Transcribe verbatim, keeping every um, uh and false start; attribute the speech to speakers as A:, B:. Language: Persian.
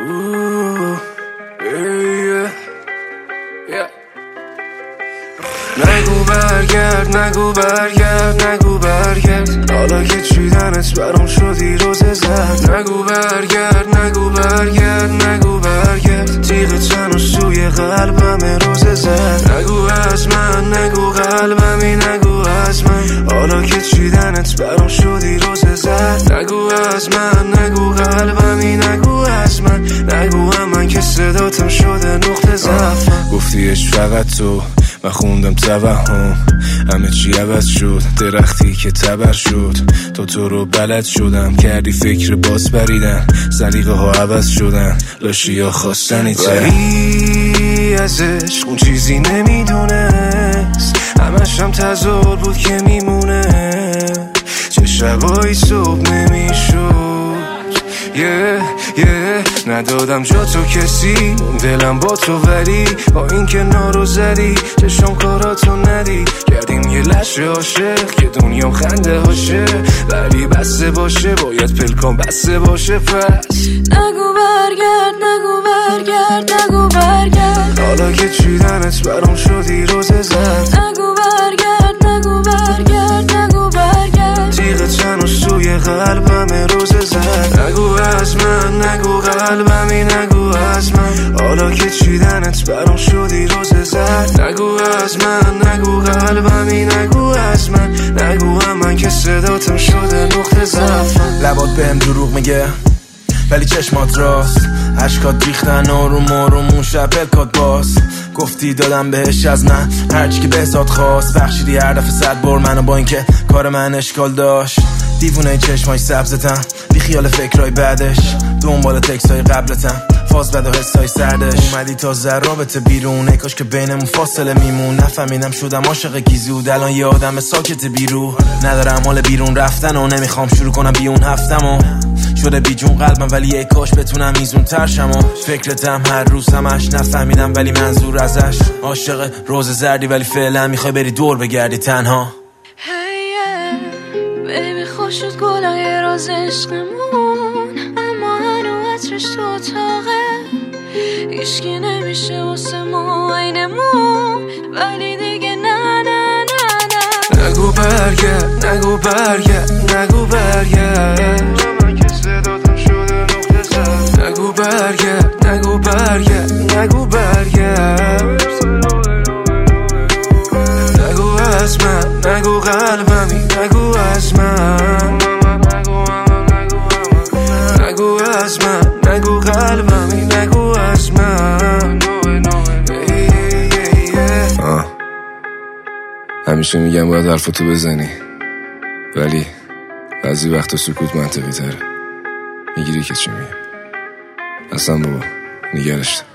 A: نگو برگرد نگو برگرد نگو برگرد حالا که چیدنت برام شدی روز زرد. نگو برگرد نگو برگرد نگو برگرد تیغ تنو سوی قلبم روز زرد. نگو از من نگو قلبمی نگو از من حالا که چیدنت برام شدی روز زرد. نگو از من نگو قلبمی نگو از من نگو هم من که صداتم شده نقطه ضعفم. گفتیش فقط تو من خوندم توهم همه چی عوض شد درختی که تبر شد تو تو رو بلد شدم کردی فکر باز بریدن سلیقه ها عوض شدن لاشی ها خواستنی تری از عشق اون چیزی نمیدونست همش هم تظاهر بود که میمونه چه شبایی صبح نمیشد yeah, yeah. ندادم جا تو کسی دلم با تو ولی با این که نارو زدی چشم کاراتو ندی کردیم یه لشه عاشق که دنیام خنده هاشه ولی بسته باشه باید پلکان بسته باشه پس
B: نگو برگرد نگو برگرد نگو برگرد
A: حالا که چیدنت برام شدی روز زرد.
B: نگو برگرد نگو برگرد نگو برگرد
A: تیغ تنو سوی قلبم روز زرد. نگو از من نگو قلبمی نگو از من حالا که چیدنت برام شدی روز زرد. نگو از من نگو قلبمی نگو از من نگو هم من که صداتم شده نقطه ضعفم.
C: لبات بهم دروغ میگه ولی چشمات راست عشقات ریختن آروم آروم اون شب پلکات باز گفتی دادم بهش از نه هرچی که بهزاد خواست بخشیدی هر دفعه صد بار منو با این که کار من اشکال داشت دیوونه چشمای سبزتم بی خیال فکرای بعدش دنبال تکسای قبلتم فاز بد و حسای سردش اومدی تا ذرابت بیرونه کاش که بینمون فاصله میمون نفهمیدم شدم عاشق گیزود الان یه آدم ساکت بیرو ندارم حال بیرون رفتن و نمیخوام شروع کنم بی اون هفتمو شده بی جون قلبم ولی یک کاش بتونم میزون ترشم و فکرتم هر روز همش نفهمیدم ولی منظور ازش عاشق روز زردی ولی فعلا میخوای بری دور بگردی تنها.
B: بیبی خوش شد گلای راز عشقمون اما هنو عطرش تو اتاقه هیچکی نمیشه واسه ما عینمون ولی دیگه نه نه نه نه
A: نگو برگرد نگو برگرد نگو برگرد من که صداتم شده نقطه ضعف. نگو برگرد نگو برگرد نگو برگرد نگو از من نگو قلبمی نگو از من نگو از من نگو قلبمی نگو از من. آه. همیشه میگم باید حرفتو بزنی ولی بعضی وقتا سکوت منطقی تره میگیری که چی میگم اصلا بابا نگرشت